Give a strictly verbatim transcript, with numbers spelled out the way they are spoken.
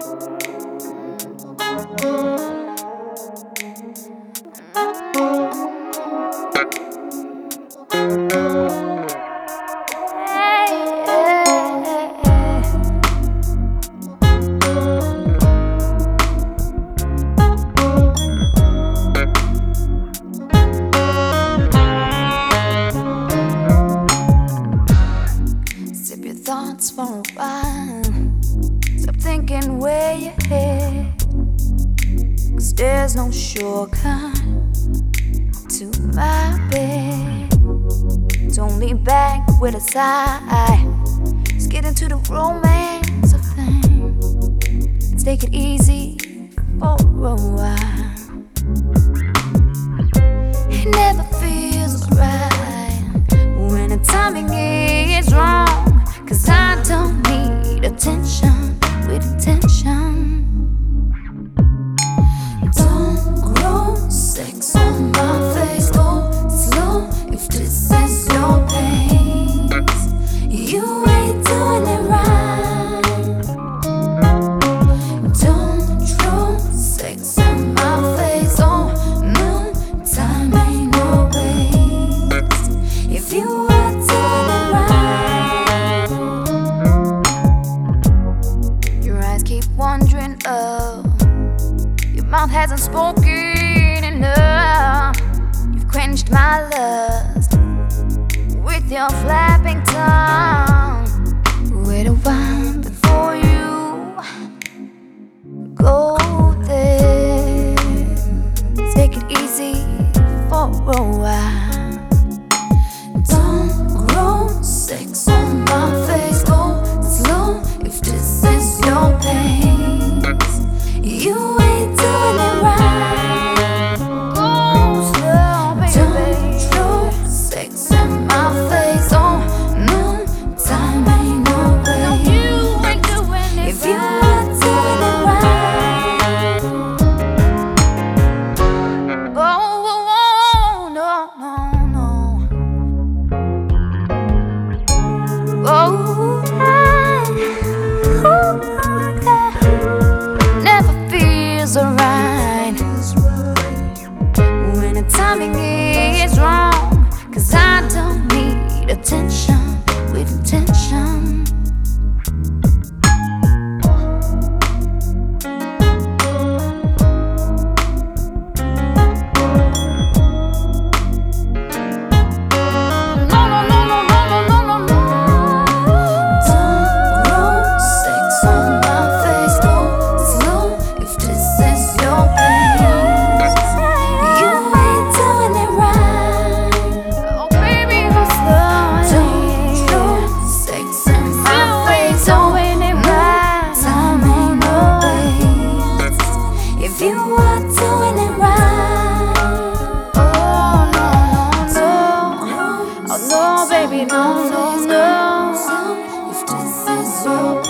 Sip your thoughts for a while. Stop thinking where you're headed, 'cause there's no shortcut to my bed. Don't lean back with a sigh. Let's get into the romance of things. Let's take it easy for a while. It never feels right when the timing is wrong, 'cause I don't need attention with intention. Don't grow sex on my face, go slow if this is your pace. You ain't doing it right. Don't throw sex on my face, oh no, time ain't no waste. If you are doing it right, your eyes keep wandering up, your mouth hasn't spoken enough. You've quenched my lust with your flapping tongue. Wait a while before you go there. Take it easy for a while. Don't grow sex on my face, go slow if this is your pace. You ain't doing it right. Go slow, baby. Don't throw sex on my face, oh no, time ain't no way. No, you ain't doing it if right. You are doing it right. Oh, oh, oh, no, no, no. Oh, never feels alright when the timing is wrong, 'cause I don't need attention with intention. No, no, no, no, no, no, no, no, no. Don't grow sex on my face, go slow if this is your pace. You ain't doing it right. Oh baby, go slow. Don't throw sex in my face, oh no, time ain't no waste. If you are doing it right. Oh no, no, no, oh no, baby, no, no, no. If this is your